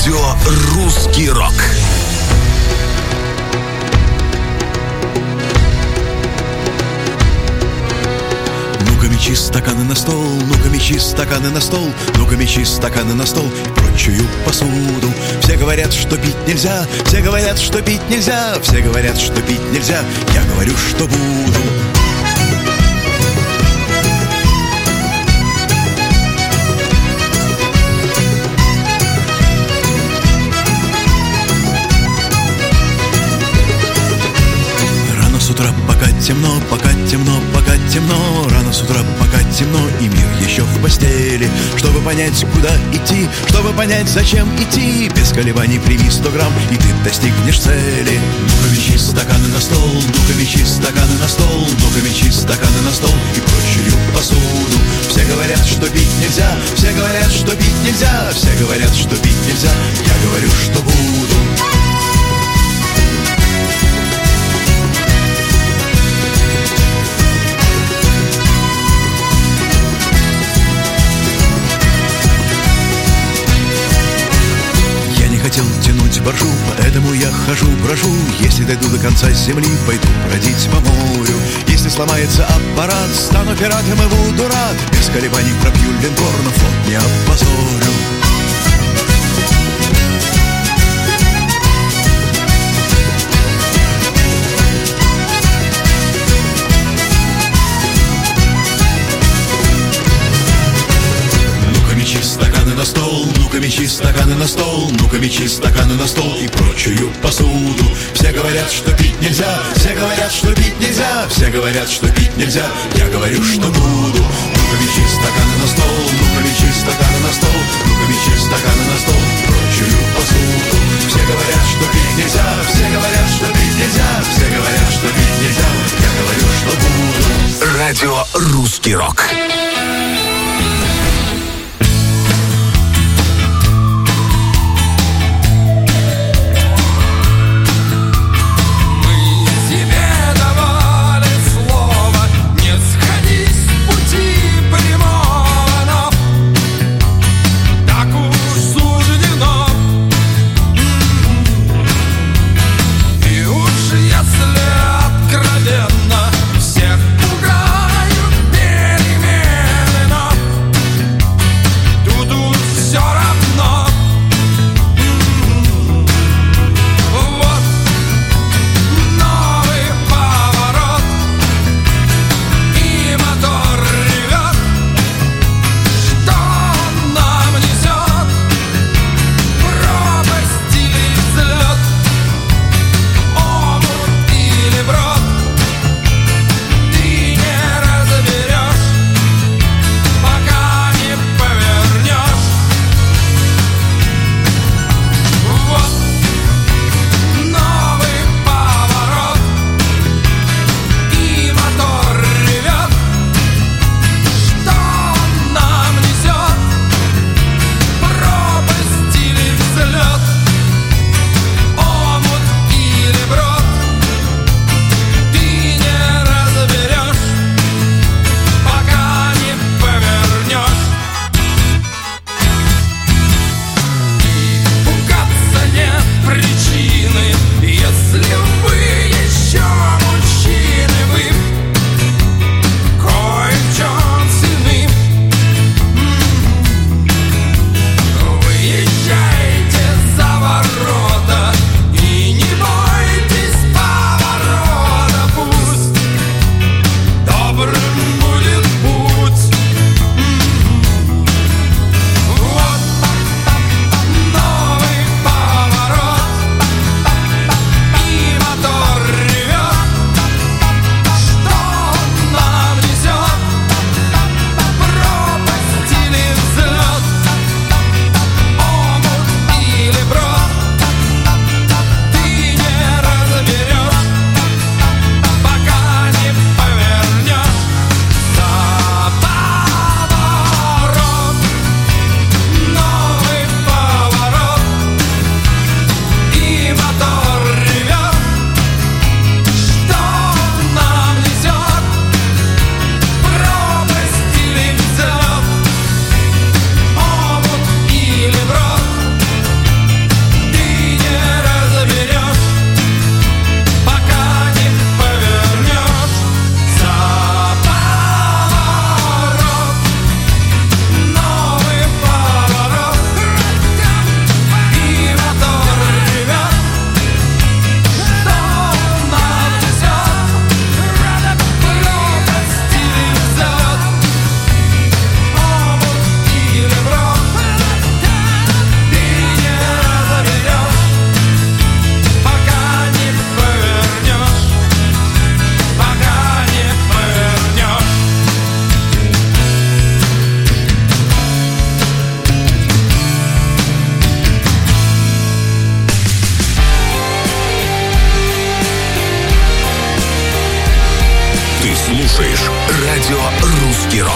Радио «Русский рок». Ну-ка мечи стаканы на стол, ну-ка мечи стаканы на стол, ну-ка мечи стаканы на стол и прочую посуду. Все говорят, что пить нельзя, все говорят, что пить нельзя, все говорят, что пить нельзя, я говорю, что буду. С утра пока темно, пока темно, пока темно. Рано с утра пока темно, и мир еще в постели. Чтобы понять, куда идти, чтобы понять, зачем идти, без колебаний прими 100 грамм, и ты достигнешь цели. Ну-ка мечи стаканы на стол, ну-ка мечи стаканы на стол, ну-ка мечи стаканы на стол и прочую посуду. Все говорят, что пить нельзя, все говорят, что пить нельзя, все говорят, что пить нельзя, я говорю, что буду. Хотел тянуть боржу, поэтому я хожу, брожу. Если дойду до конца земли, пойду бродить по морю. Если сломается аппарат, стану пиратом и буду рад. Без колебаний пробью линкор, но флот не опозорю. Мечи стаканы на стол, ну-ка мечи стаканы на стол, ну-ка мечи стаканы на стол и прочую посуду. Все говорят, что пить нельзя, все говорят, что пить нельзя, все говорят, что пить нельзя, я говорю, что буду. Ну-ка мечи стаканы на стол, ну-ка мечи стаканы на стол, ну-ка мечи стаканы на стол и прочую посуду. Все говорят, что пить нельзя, все говорят, что пить нельзя, все говорят, что пить нельзя, я говорю, что буду. Радио «Русский рок». Откровенно всех пугают перемены. слушаешь радио «Русский рок».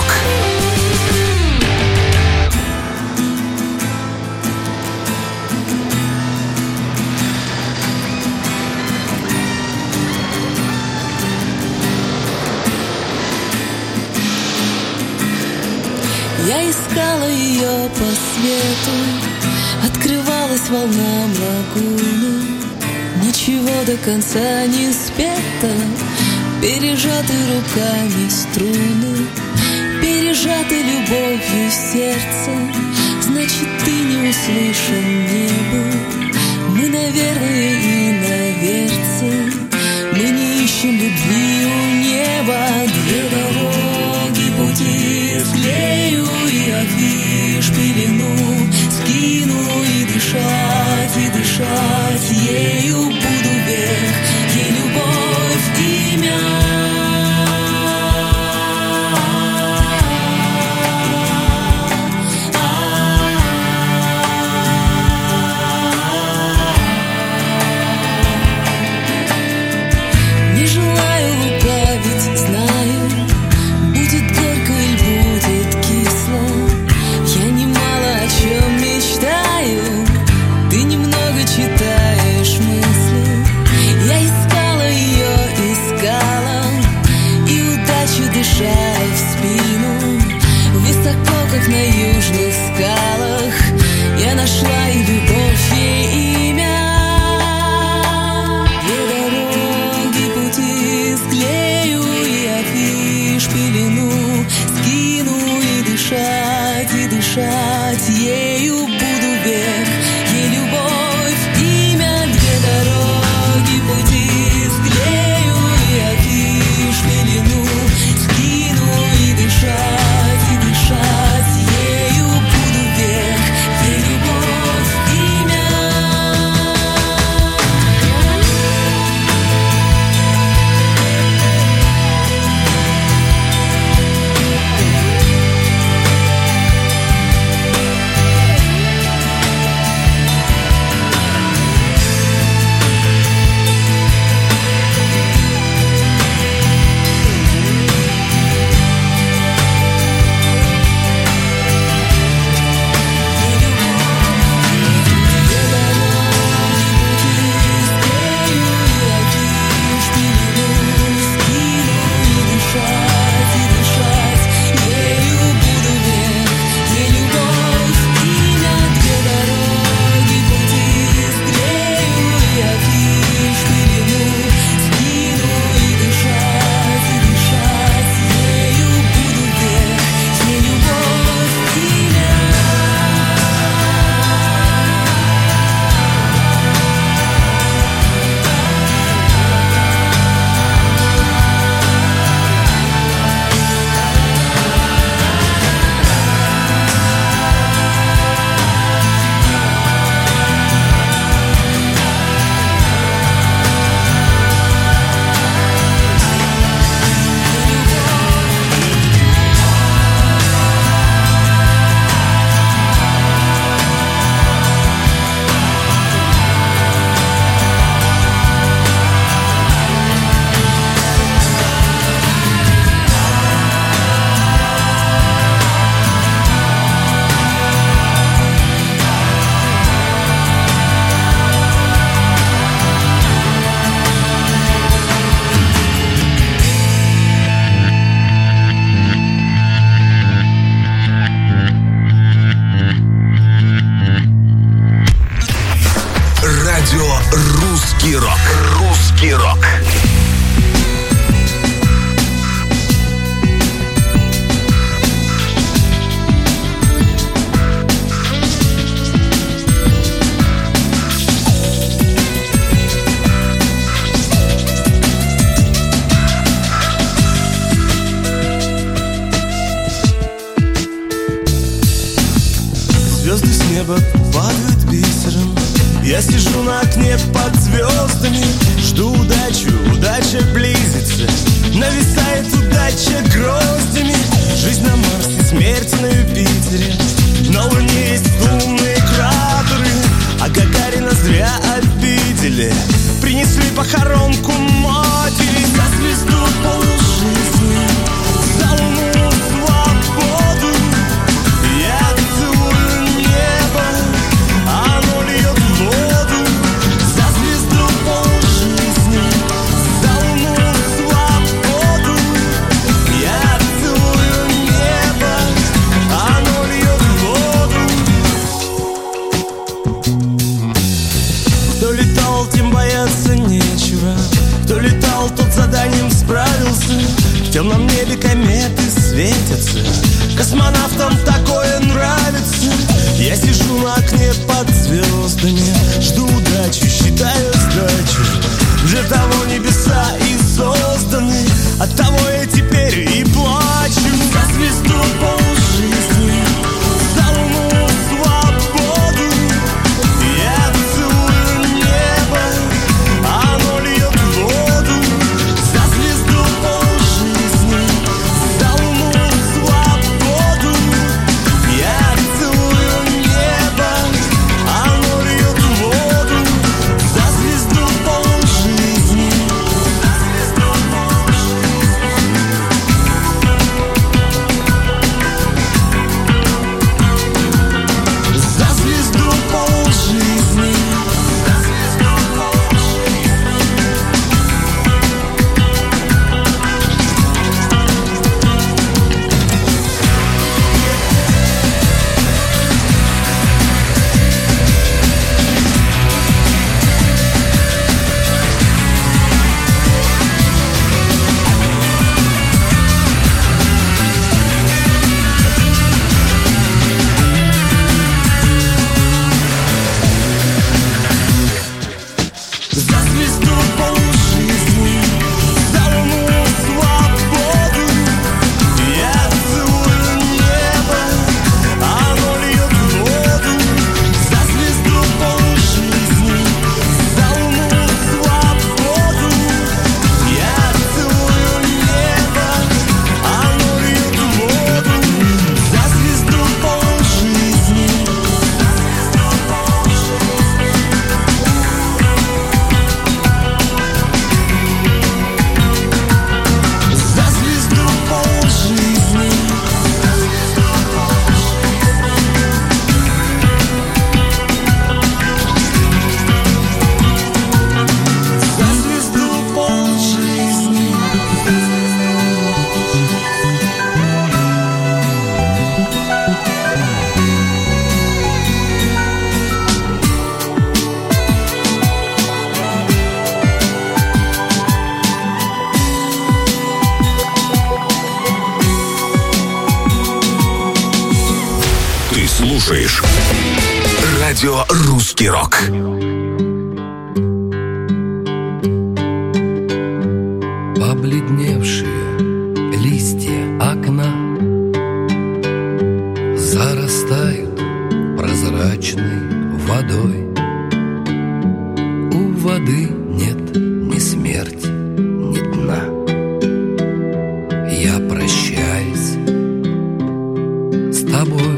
Я искала ее по свету, открывалась волнам лагуны. Ничего до конца не спето, пережаты руками струны, пережаты любовью сердце. Значит, ты не услышан не был. Мы, наверное, иноверцы. Мы не ищем любви у неба. Две дороги, пути склею и афиш пелену, скину и дышать ею буду век, ей любовь имя. Не желаю лукавить, знаю, будет горько или будет кисло. Я немало о чем мечтаю, ты немного читаешь мысли. Я искала ее, искала, и удачу дышала в спину. Высоко, как на южных скалах, я нашла и любовь, и имя. Две дороги, пути склею и афиш пелену, скину и дышать ею буду век, ей любовь имя. Две дороги, пути склею и афиш пелену, скину и дышать ею буду век, ей любовь имя. «Русский рок». «Русский рок». Звезды с неба падают бисером. Я сижу на окне под звездами, жду удачу, удача близится. Нависает удача гроздями. Жизнь на Марсе, смерть на Юпитере. На Луне есть лунные кратеры, а Гагарина зря обидели. Принесли похоронку матери. За звезду полжизни темном небе кометы светятся. Космонавтам такое нравится. Я сижу на окне под звездами, жду удачу, считаю сдачу. Для того небеса и созданы, оттого я теперь и плачу. За звезду полжизни, за луну свободу. Я целую небо, оно льет воду. За звезду полжизни, за луну свободу. Я целую небо, оно льет воду. За звезду полжизни, за звезду Слушаешь радио «Русский рок». Побледневшие листья окна зарастают прозрачной водой. У воды нет ни смерти, ни дна. Я прощаюсь с тобой.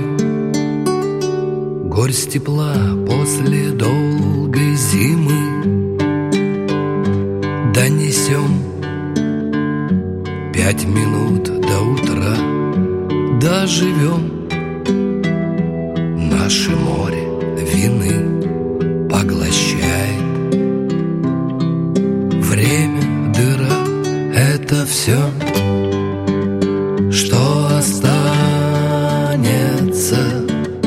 Горсть тепла после долгой зимы донесем 5 минут до утра. Доживем. Наше море вины поглощает. Время, дыра — это все, что останется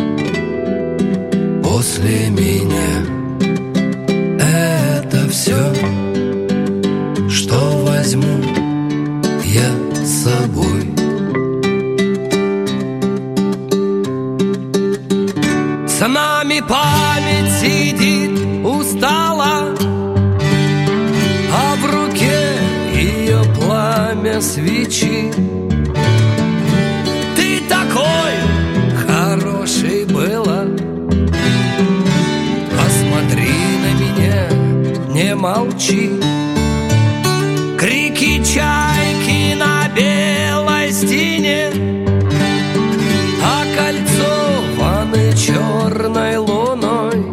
после меня. Это все, что возьму я с собой. За нами память сидит устала, а в руке ее пламя свечи. Ты такой хороший была, посмотри на меня, не молчи. Крики чайки на белой стене, окольцованы черной луной.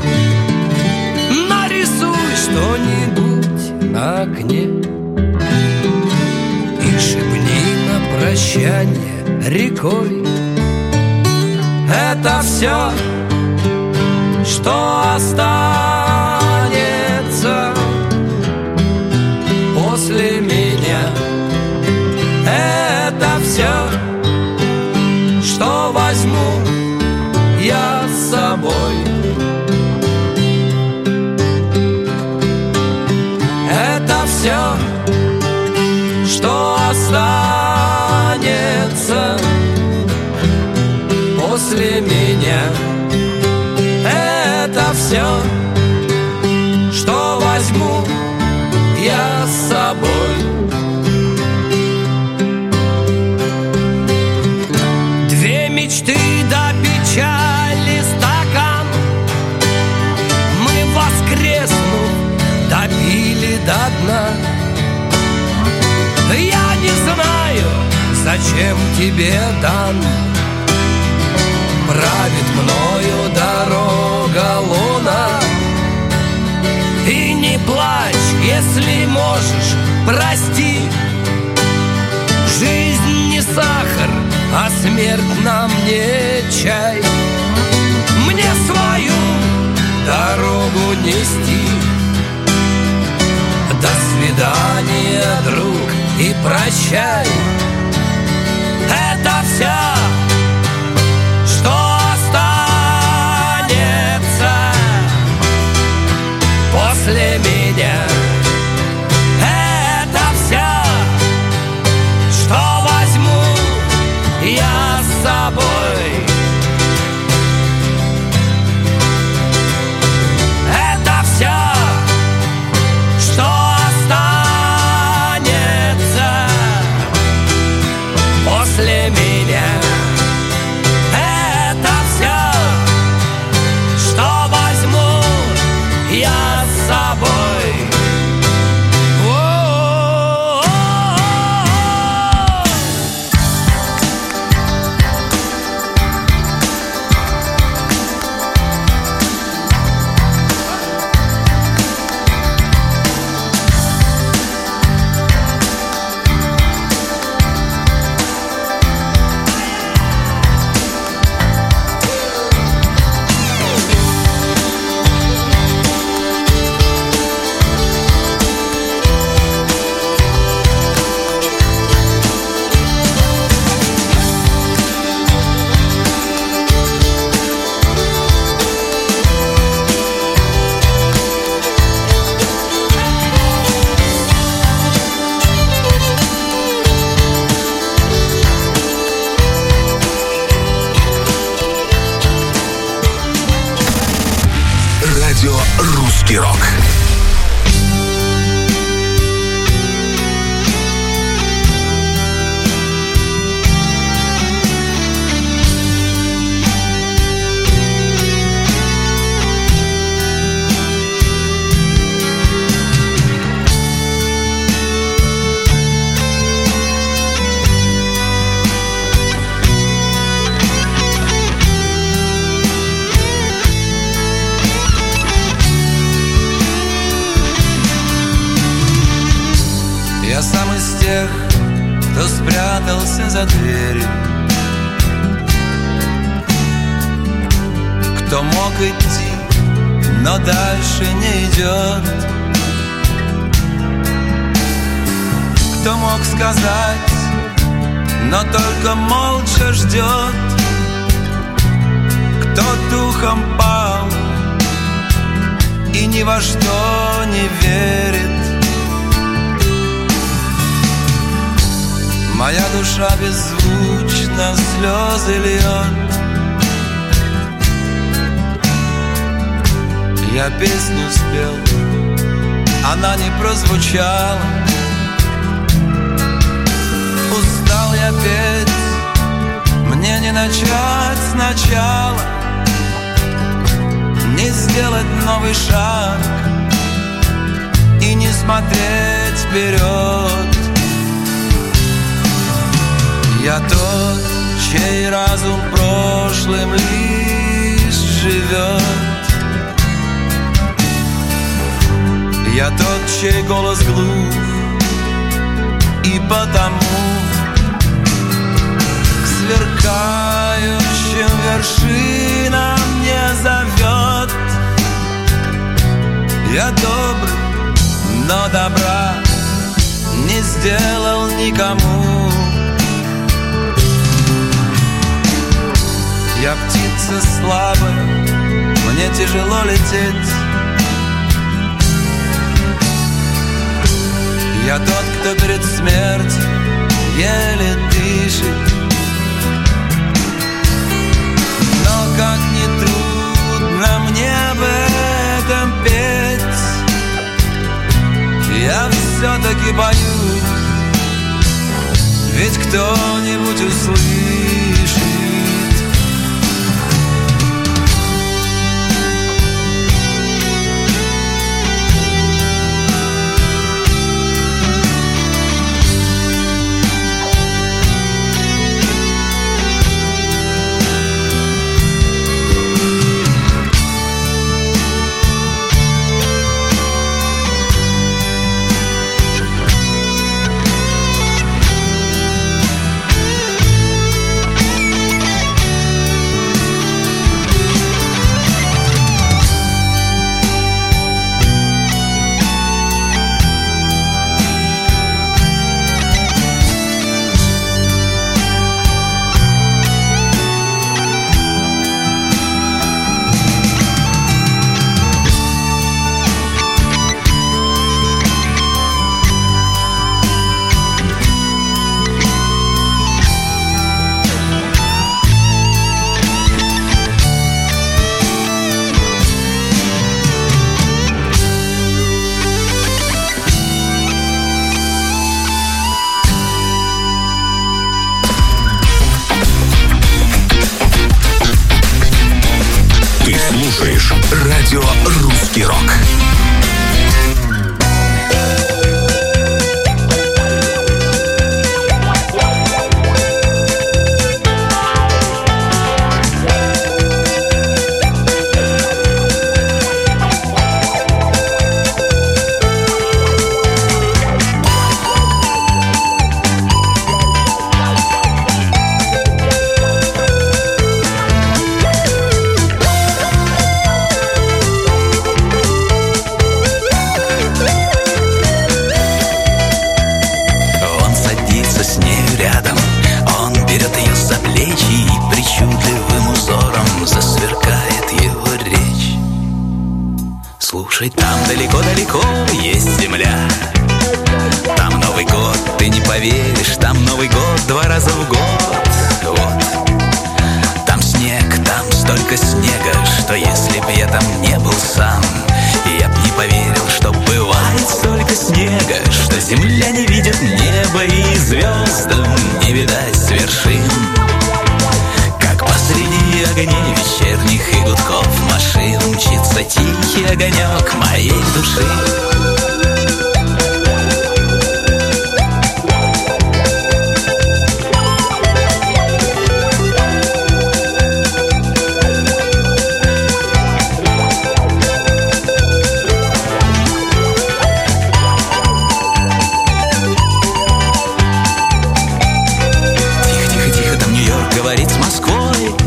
Нарисуй что-нибудь на окне и шепни на прощание рекой. Это все, что останется после меня. Это все, что возьму я с собой. Это все, что останется после меня? Это все, что возьму я с собой. Две мечты до печали стакан мы, воскреснув, допили до дна. Я не знаю, зачем тебе дан. Правит мною дорога луна. И не плачь, если можешь, прости. Жизнь не сахар, а смерть нам не чай. Мне свою дорогу нести. До свидания, друг, и прощай. Это все, что останется после меня. Это все, что возьму я с собой. Это все, что останется после меня. Это все, что возьму я с собой. Русский рок. Я сам из тех, кто спрятался за дверью, кто мог идти, но дальше не идет, кто мог сказать, но только молча ждет, кто духом пал и ни во что не верит. Моя душа беззвучно слезы льет. Я песню спел, она не прозвучала. Устал я петь, мне не начать сначала, не сделать новый шаг и не смотреть вперед. Я тот, чей разум прошлым лишь живет. Я тот, чей голос глух, и потому к сверкающим вершинам не зовет. Я добрый, но добра не сделал никому. Я птица слабая, мне тяжело лететь. Я тот, кто перед смертью еле дышит. Но как не трудно мне об этом петь, я все-таки боюсь, ведь кто-нибудь услышит. Радио «Русский рок». Там далеко-далеко есть земля. Там Новый год, ты не поверишь. Там Новый год 2 раза в год. Вот. Там снег, там столько снега, что если б я там не был сам, я б не поверил, что бывает столько снега, что земля не видит неба и звездам не видать с вершин. Как посреди огней вечерних и гудков машин мчится тихий огонек моей души. Тихо-тихо-тихо, там Нью-Йорк говорит с Москвой.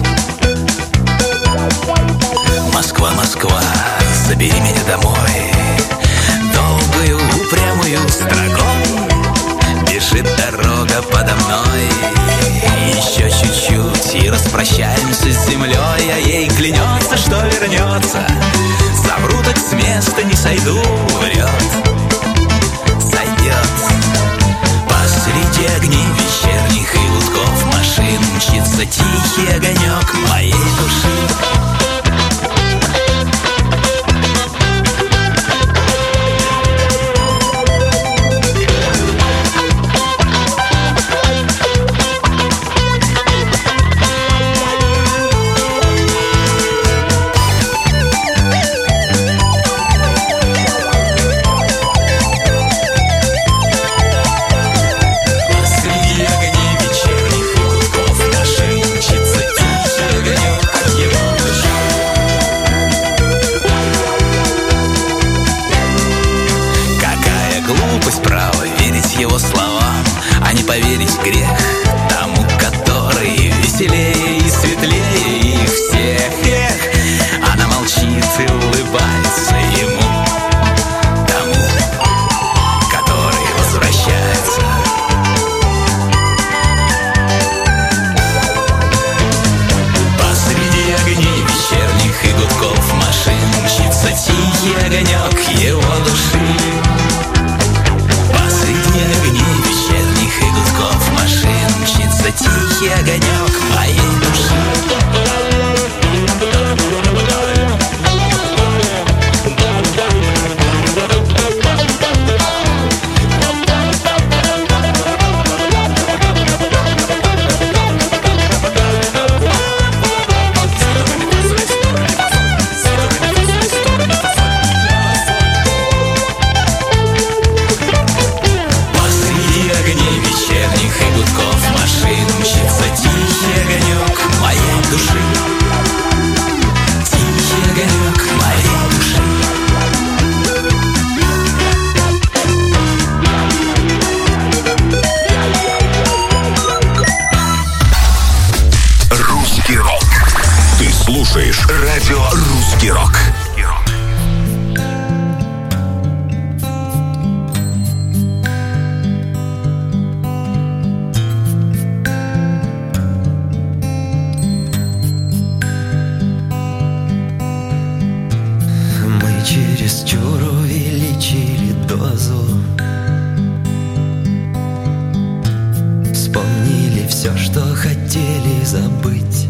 Москва, забери меня домой. Долгую упрямую строкой бежит дорога подо мной. Еще чуть-чуть и распрощаемся с землей, а ей клянется, что вернется. Совру, так с места не сойду, врет. Сойдет. Посреди огней вечерних и гудков машин мчится тихий огонек моей души. Его словам, а не поверить грех тому, который веселее и светлее их всех. Эх, она молчит и улыбается ему, тому, который возвращается. Посреди огней вечерних и гудков машин мчится тихий огонек его души. Посреди огней вечерних и гудков машин все, что хотели забыть.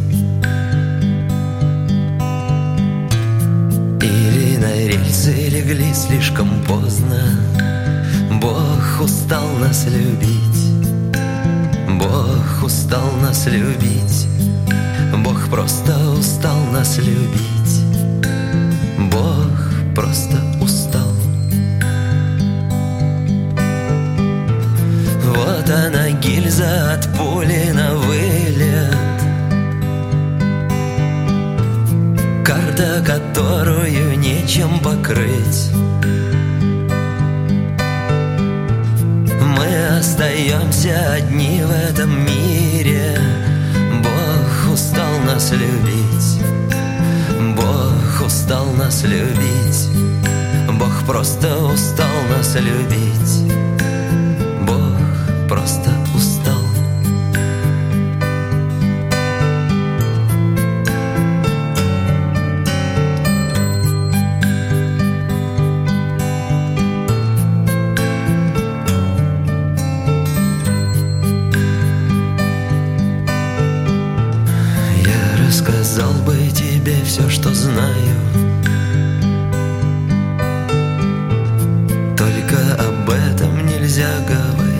Или на рельсы легли слишком поздно. Бог устал нас любить. Бог устал нас любить. Бог просто устал нас любить. Бог просто устал. Вот она, гильза от пули на вылет, карта, которую нечем покрыть. Мы остаемся одни в этом мире. Бог устал нас любить. Бог устал нас любить. Бог просто устал нас любить. Бог просто устал. Я рассказал бы тебе все, что знаю, только об этом нельзя говорить.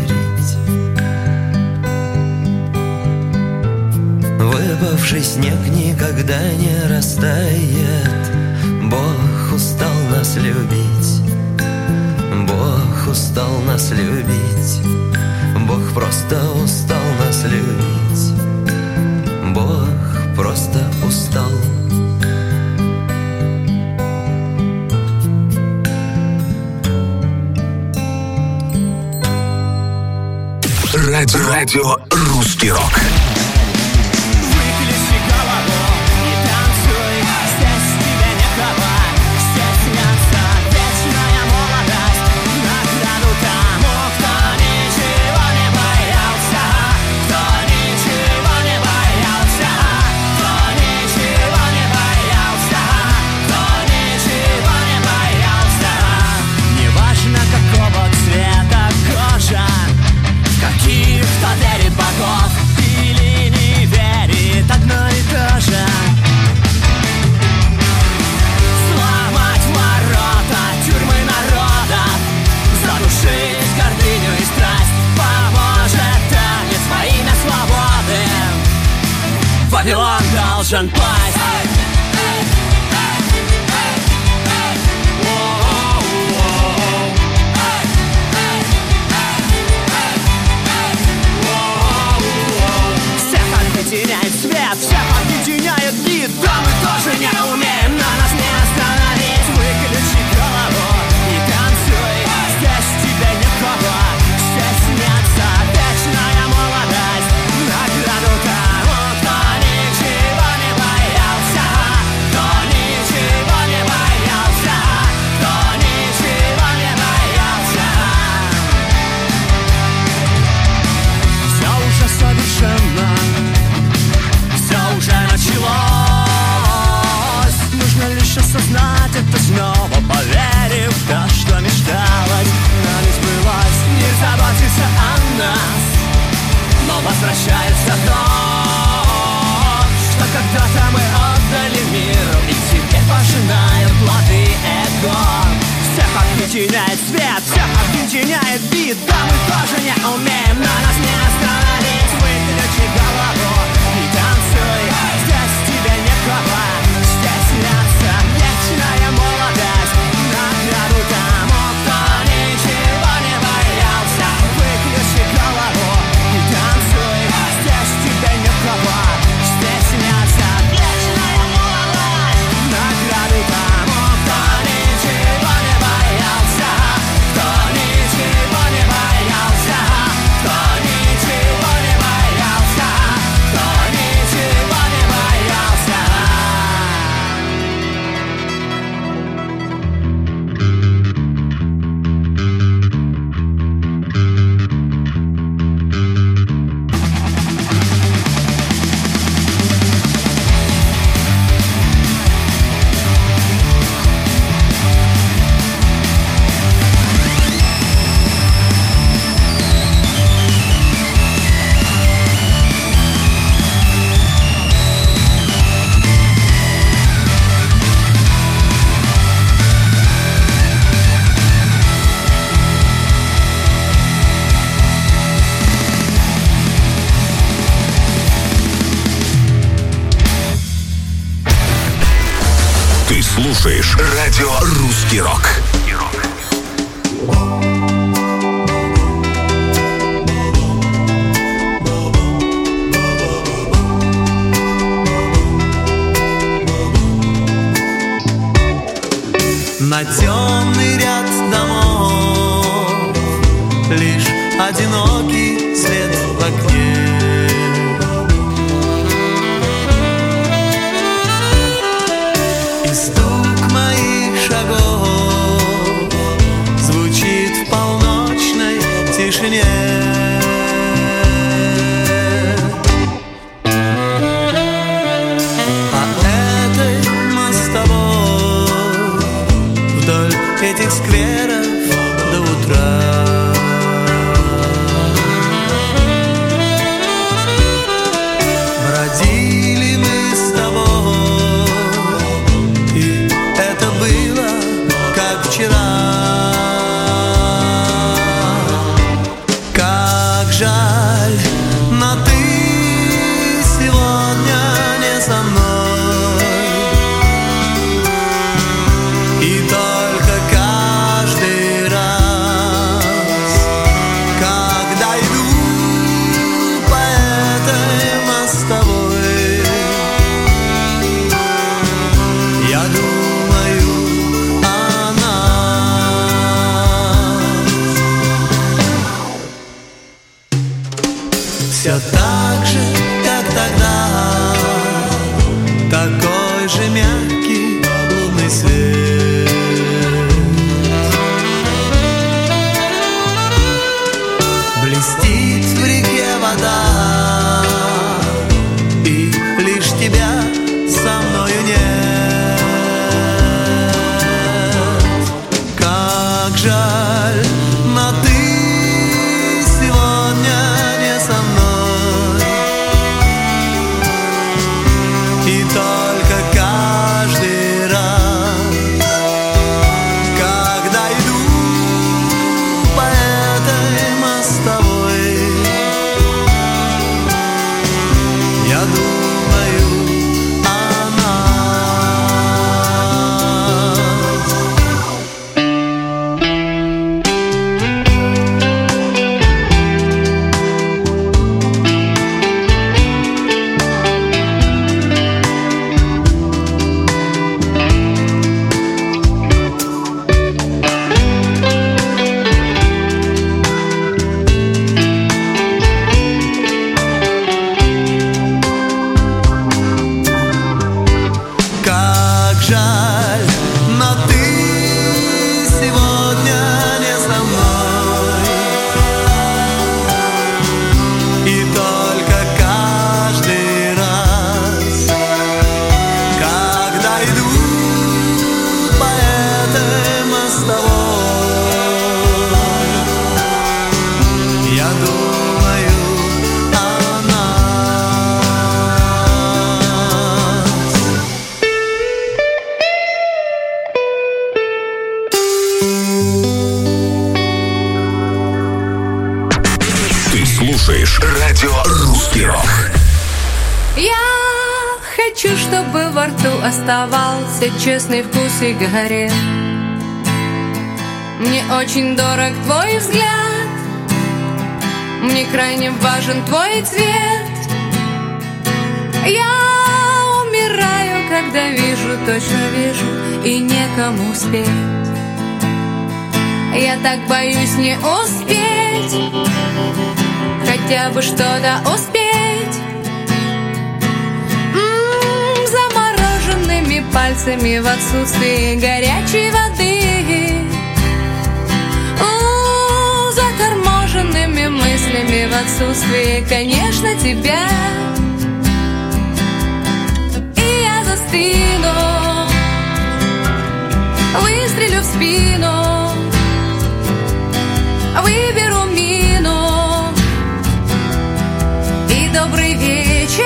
Выпавший снег никогда не растает. Бог устал нас любить. Бог устал нас любить. Бог просто устал нас любить. Бог просто устал. Радио «Русский рок». Каких-то верит богов или не верит, одно и то же. Сломать ворота тюрьмы народа, задушить гордыню и страсть, поможет танец во имя свободы. Вавилон должен пасть. Теряет свет, всех объединяет бит. Да мы тоже не умеем, но нас не остановить. Выключи голову и танцуй. Здесь тебе никого стесняться. Вечная молодость, награду тому, кто ничего не боялся. Кто ничего не боялся. Кто ничего не боялся. Все уже совершенно. Все уже началось. Нужно лишь осознать это снова, поверив в то, что мечталось, но не сбылось. Мир заботится о нас, но возвращается то, что когда-то мы отдали миру, и теперь пожинают плоды эго. Всех объединяет свет, всех объединяет бит. Да мы тоже не умеем, но нас не остановить. Выключи голову и танцуй. Здесь тебе некого стесняться. Вечная молодость, награду тому, кто ничего не боялся. Выключи голову и танцуй. Здесь тебе некого стесняться. Вечная молодость, награду тому, кто ничего не боялся. Кто ничего не боялся. слушаешь радио «Русский рок». На темный ряд домов лишь одинокий свет в окне. И стук моих шагов звучит в полночной тишине. Этих скверов до утра бродили мы с тобой, и это было как вчера. Как жаль, но ты сегодня не со мной, и только каждый раз, когда иду по этой мостовой, я думаю о нас. Все так же, как тогда, такой же мягкий лунный свет. Блестит в реке вода, и лишь тебя со мною нет. Как жаль, но ты сегодня не со мной, и только каждый раз, когда иду по этой мостовой, я думаю о Как жаль, но ты сегодня не со мной, и только каждый раз, когда иду по этой мостовой, я думаю о нас. Ты слушаешь радио «Русский рок». Я хочу, чтобы во рту оставался честный вкус сигарет. Мне очень дорог твой взгляд, мне крайне важен твой цвет. Я умираю, когда вижу, точно вижу, и некому спеть. Я так боюсь не успеть, хотя бы что-то успеть. Замороженными пальцами в отсутствии горячей воды, заторможенными мыслями в отсутствии, конечно, тебя. И я застыну, выстрелю в спину, выберу мину, и добрый вечер.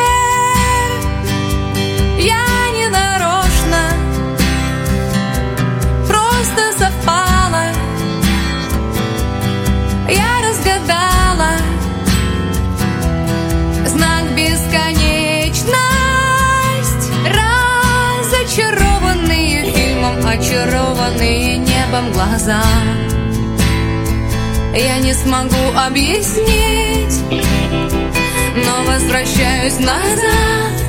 Я не нарочно, просто совпало. Я разгадала знак бесконечность, разочарованные фильмы. блеском глаза. Я не смогу объяснить, но возвращаюсь назад.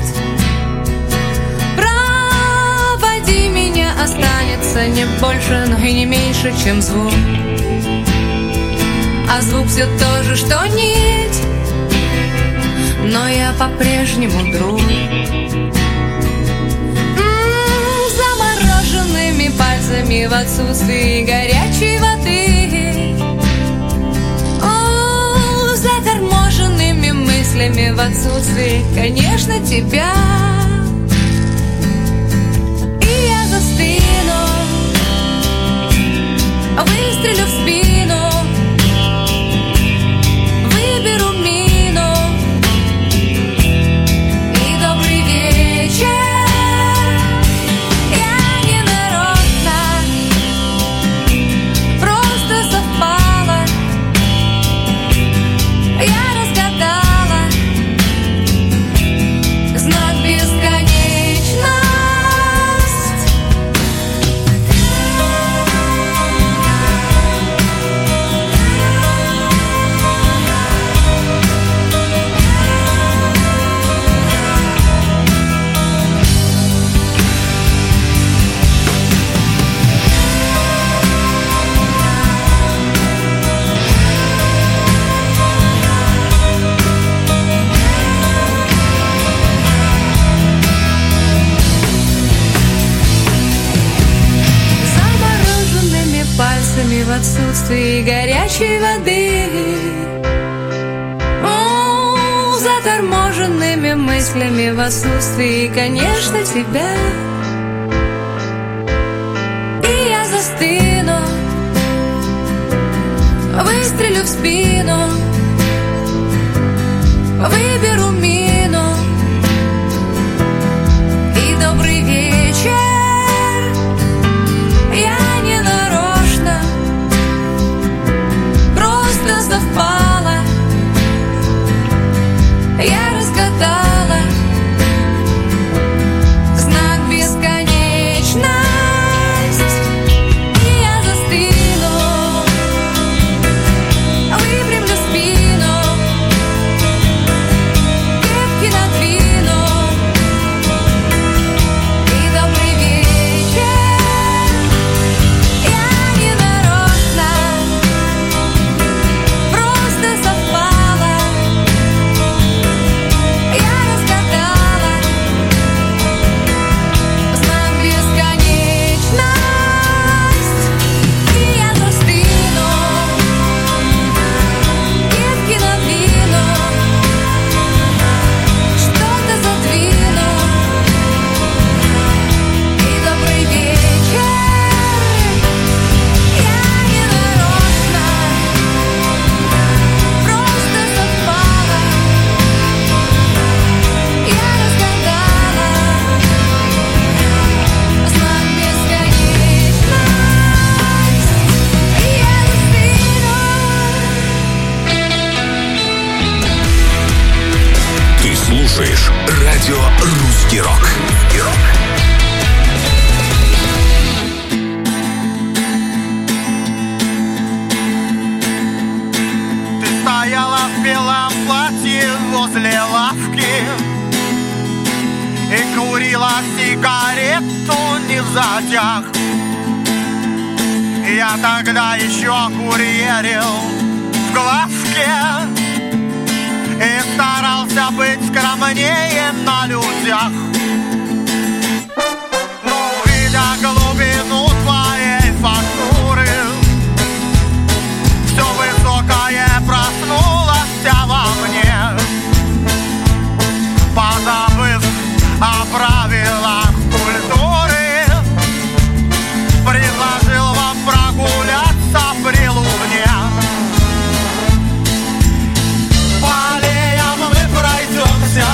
Проводи меня, останется не больше, но и не меньше, чем звук. А звук все то же, что нить, но я по-прежнему друг. Замороженными пальцами в отсутствии горячей воды, заторможенными мыслями в отсутствии, конечно, тебя. И я застыну, выстрелю в спину, выберу мину. И добрый вечер. Я не нарочно, просто совпало. Я разгадала знак бесконечность. Замороженными пальцами в отсутствии горячей воды, заторможенными мыслями в отсутствии, конечно, тебя. И я застыну, выстрелю в спину, выберу мину. И добрый вечер. Я не нарочно, просто совпало. Я разгадала знак бесконечность. И я застыну, выпрямлю спину, кепки надвину. И добрый вечер. Я не нарочно, просто совпало. Я разгадала знак бесконечность. И я застыну, кепки надвину, что-то задвину. И добрый вечер. Я не нарочно, просто совпало. Я разгадала знак бесконечность. И я застыну. Ты слушаешь радио «Русский рок». Ты стояла в белом платье возле лавки и курила сигарету не в затяг. Я тогда еще курьерил в глазке и старался быть скромнее на людях. Но увидя глубину твоей фактуры, все высокое проснулось во мне, позабыв о правилах культуры, предложил вам прогуляться при луне. По аллеям мы пройдемся,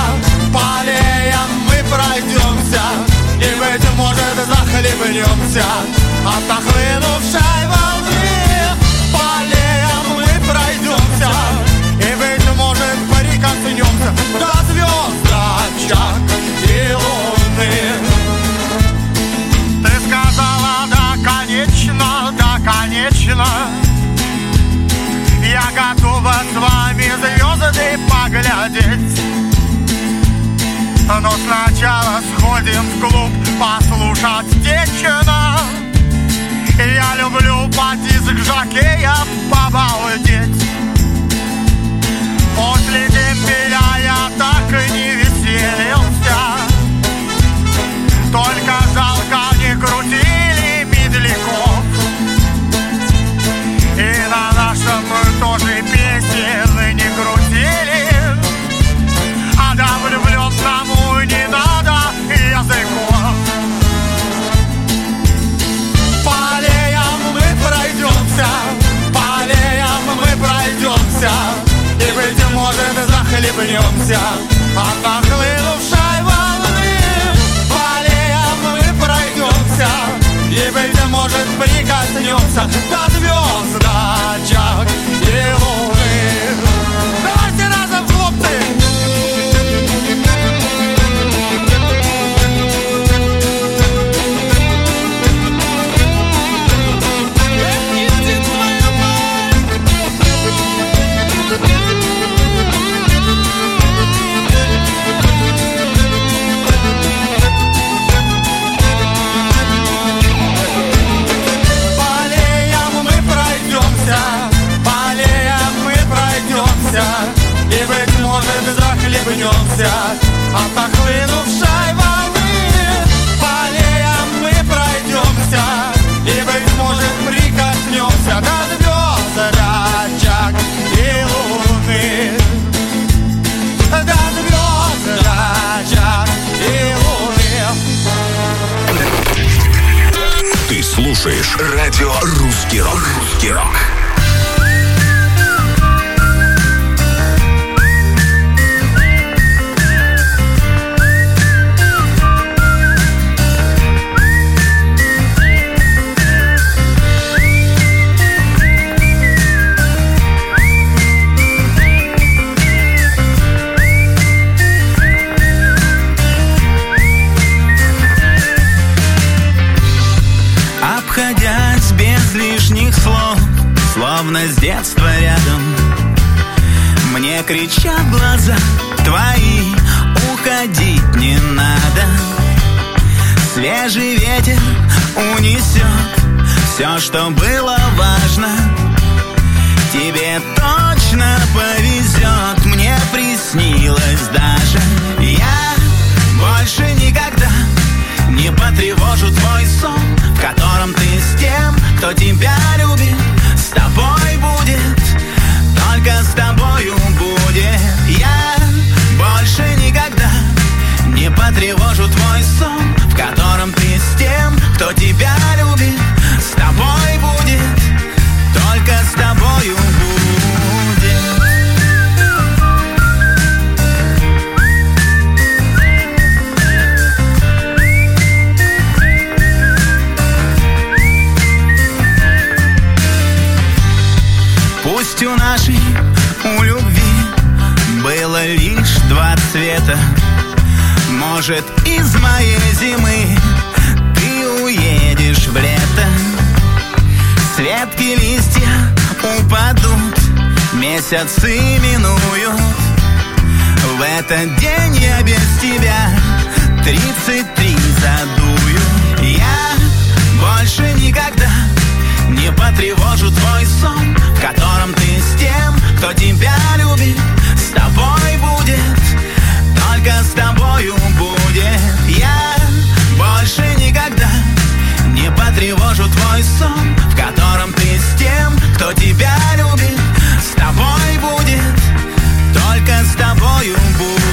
и, быть может, захлебнемся от нахлынувшей волны. По аллеям мы пройдемся, и, быть может, прикоснемся до звездочек и луны. Ты сказала, да, конечно, одеть. Но сначала сходим в клуб послушать Течина. Я люблю под диск жокея побалдеть. После дембеля я так и не веселился. Только жалко не крутили медляков. И на нашем тоже песен не крутили. А да влюбленному не надо языков. По аллеям мы пройдемся, по аллеям мы пройдемся. И, быть может, захлебнемся от нахлынувшей волны. По аллеям мы пройдемся, и, быть может, прикоснемся до звездочек и луны. Давайте разом, хлопцы! И, быть может, захлебнемся от нахлынувшей волны. По аллеям мы пройдемся, и, быть может, прикоснемся до звездочек и луны. До звездочек и луны. Ты слушаешь радио «Русский рок». «Русский рок». Обходясь без лишних слов, словно с детства рядом, мне кричат глаза твои: уходить не надо. Свежий ветер унесет все, что было важно. Тебе точно повезет, мне приснилось даже. Я больше никогда не потревожу твой сон, в котором ты с тем, кто тебя любит. С тобой будет, только с тобою будет. Я больше никогда не потревожу твой сон, в котором ты с тем, кто тебя любит. С тобой будет, только с тобою будет. Пусть у нашей, у любви было лишь два цвета. Может, из моей зимы ты уедешь в лето. С ветки листья упадут, месяцы минуют. В этот день я без тебя 33 задую. Я больше никогда не потревожу твой сон, в котором ты с тем, кто тебя любит. С тобой будет, только с тобою будет. Я больше никогда не потревожу твой сон, в котором ты с тем, кто тебя любит. С тобой будет, только с тобою будет.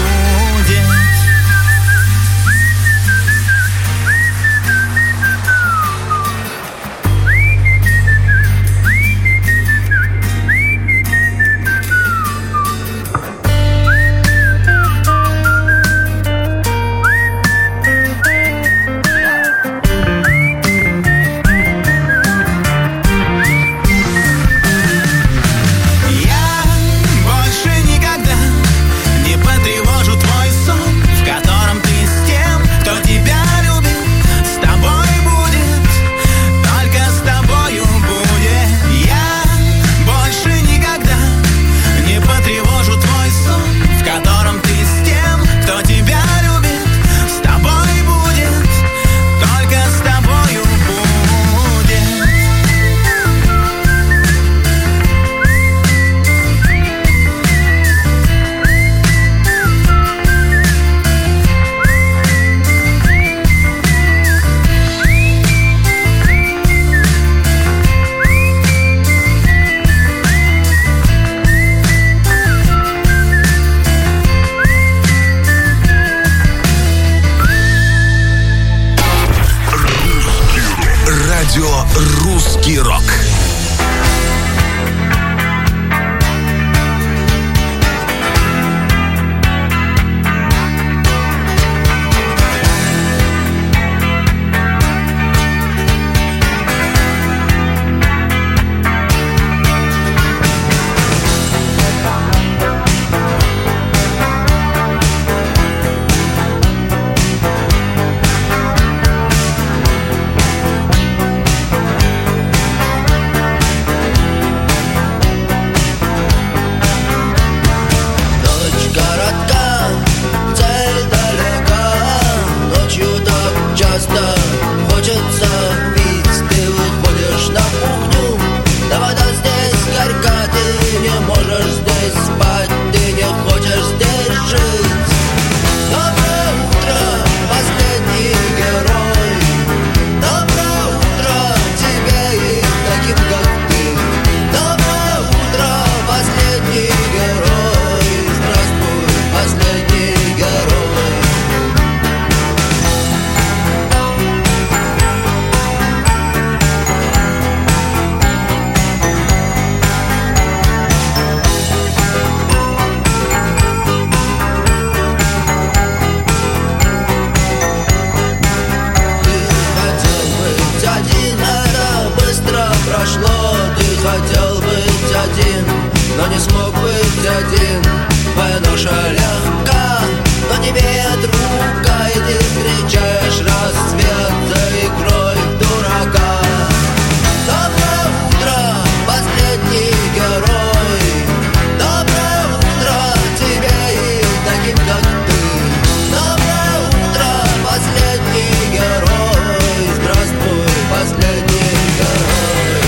душа легка, но не имеет рука, и ты встречаешь рассвет за игрой в дурака. Доброе утро, последний герой. Доброе утро тебе и таким, как ты. Доброе утро, последний герой. Здравствуй, последний герой.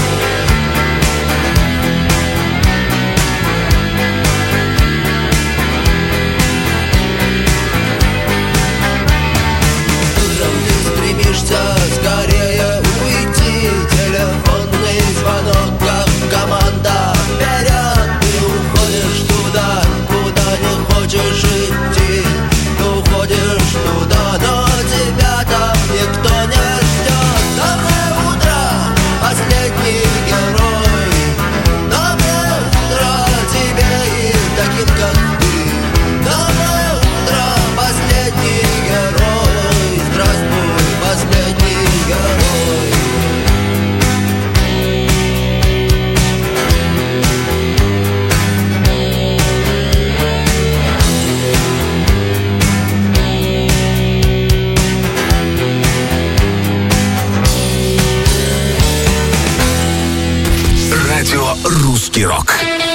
Утром ты стремишься скорее уйти. Телефонный звонок, как команда вперед. Ты уходишь туда, куда не хочешь идти. Ты уходишь туда, но тебя там никто не ждет. Доброе утро, последний герой. Доброе утро тебе и таким, как ты. Доброе утро, последний герой. Здравствуй, последний герой. Радио «Русский рок».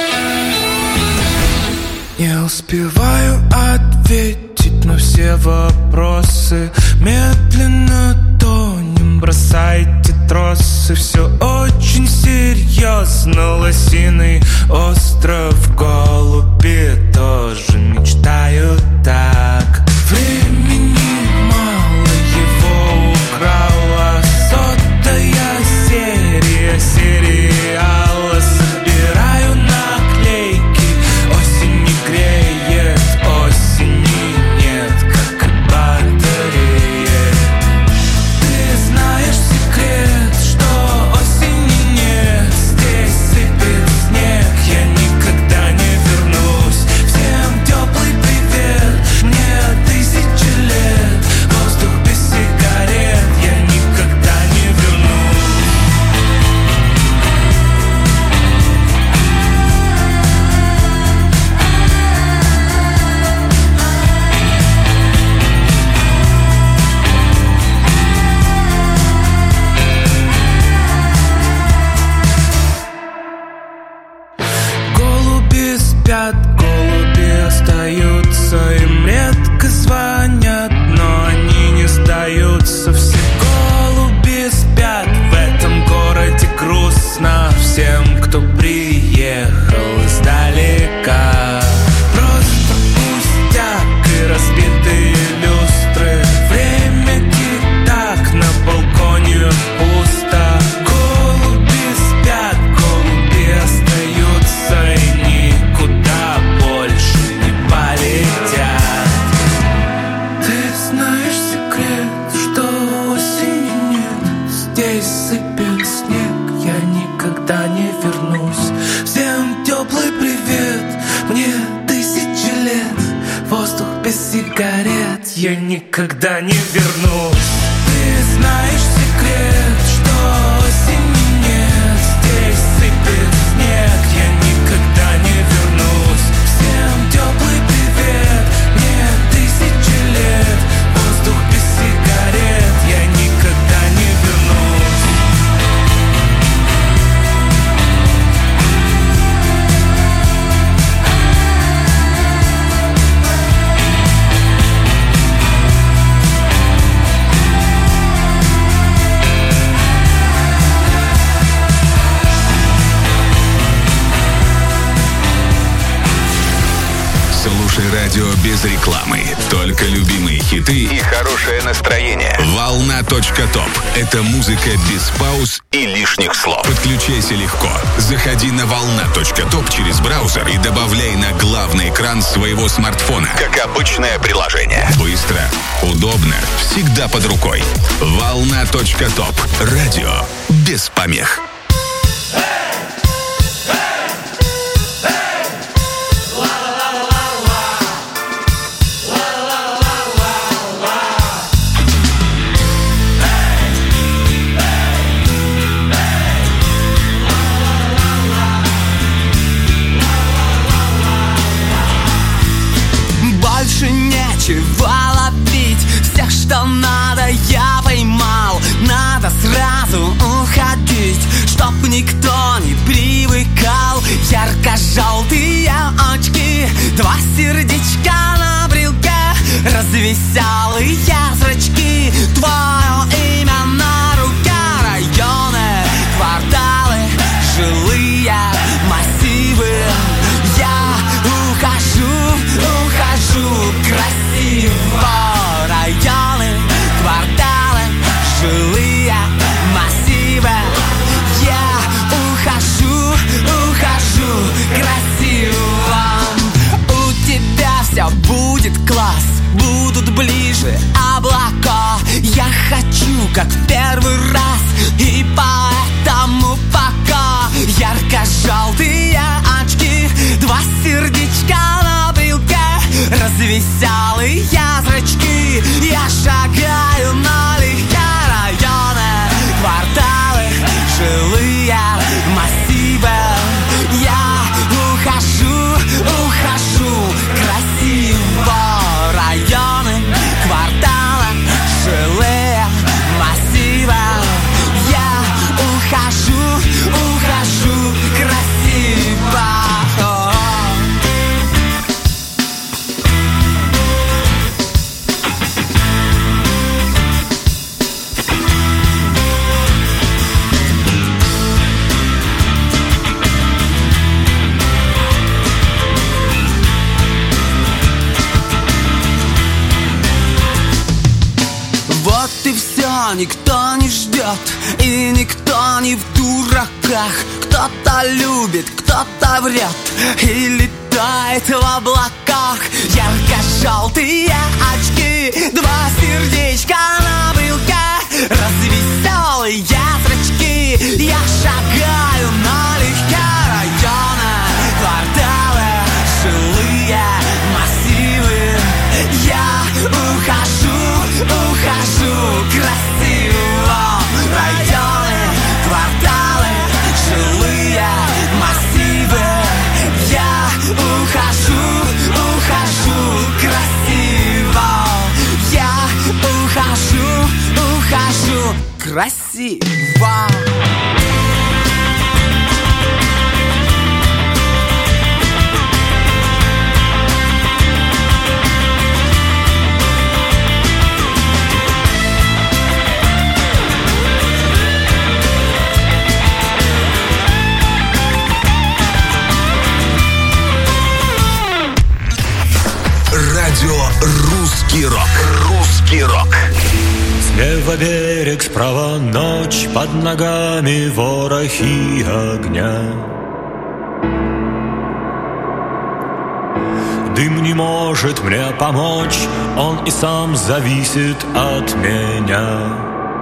Не успеваю ответить на все вопросы. Медленно тонем, бросайте тросы. Все очень серьезно. Лосиный остров, голуби тоже мечтают так. Времени мало, его украла сотая серия сериала. Собираю наклейки. Осень не греет, осени нет, как и батареи. Ты знаешь секрет, что осени нет. Здесь сыпет снег, я никогда не вернусь. Всем теплый привет, мне 1000 лет. Воздух без сигарет, я никогда не вернусь. Голуби спят, голуби остаются. Им редко звонят, но они не сдаются. Все голуби спят, в этом городе грустно всем, кто приехал издалека. Просто пустяк и разбитые люстры. Время тик-так, на балконе пусто. Голуби спят, голуби остаются и никуда больше не полетят. Ты знаешь секрет, что осени нет. Здесь сыпет снег, я никогда не вернусь. Всем теплый привет, мне 1000 лет. Воздух без сигарет, я никогда не вернусь. Ты знаешь секрет, что осени нет. Здесь сыпет снег, я никогда не вернусь. Всем теплый привет, мне 1000 лет. Воздух без сигарет, я никогда не вернусь. Слушай радио без рекламы. Только любимые хиты и хорошее настроение. Волна.топ. Это музыка без пауз и лишних слов. Подключайся легко. Заходи на волна.топ через браузер и добавляй на главный экран своего смартфона. Как обычное приложение. Быстро, удобно, всегда под рукой. Волна.топ. Радио без помех. сразу уходить, чтоб никто не привыкал. Ярко-желтые очки, два сердечка на брелке, развеселые зрачки, твое имя на руке. Районы, кварталы, жилые массивы. Я ухожу красиво. Районы, кварталы, жилые массивы. Я ухожу красиво. У тебя все будет класс, будут ближе облака. Я хочу, как в первый раз, и поэтому пока. Ярко-желтые очки, два сердечка на брелке, развеселые зрачки. Я шагаю налегке. Районы, кварталы, жилые массивы. Я ухожу красиво. Районы, кварталы, жилые массивы. Я ухожу красиво. Вот и все, никто не ждет, и никто не в дураках. Кто-то любит, кто-то врет и летает в облаках. Ярко-желтые очки, два сердечка на брелке, развеселые зрачки. Я шагаю налегке. Районы, кварталы, жилые массивы. Я ухожу красиво. Районы, кварталы, жилые массивы. Я ухожу красиво. Я ухожу красиво. Радио «Русский рок». «Русский рок». Слева берег, справа ночь, под ногами ворохи огня. Дым не может мне помочь, он и сам зависит от меня.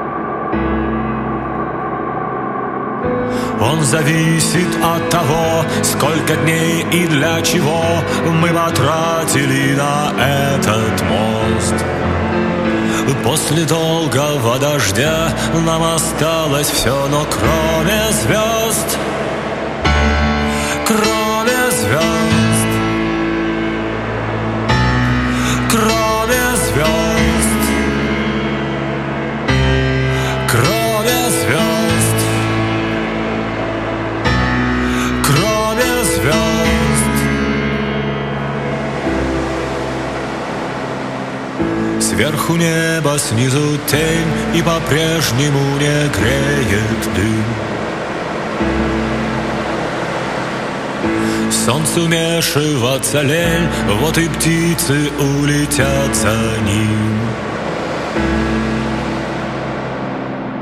Он зависит от того, сколько дней и для чего мы потратили на этот мост. После долгого дождя нам осталось все, но кроме звезд, кроме звезд, кроме звезд, кроме звезд, кроме звезд. Сверху небо, снизу тень, и по-прежнему не греет дым. Солнцу вмешиваться лень, вот и птицы улетят за ним.